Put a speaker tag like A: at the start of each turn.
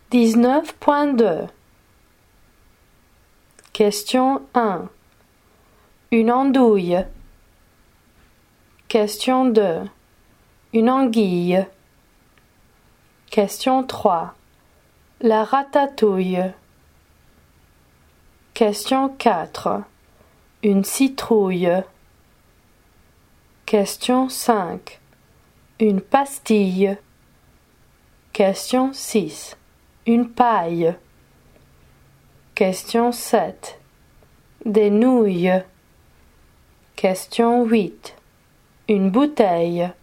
A: 19.2 Question 1. Une andouille. Question 2. Une anguille. Question 3. La ratatouille. Question 4. Une citrouille. Question 5. Une pastille. Question 6. Une paille. Question 7. Des nouilles. Question 8. Une bouteille.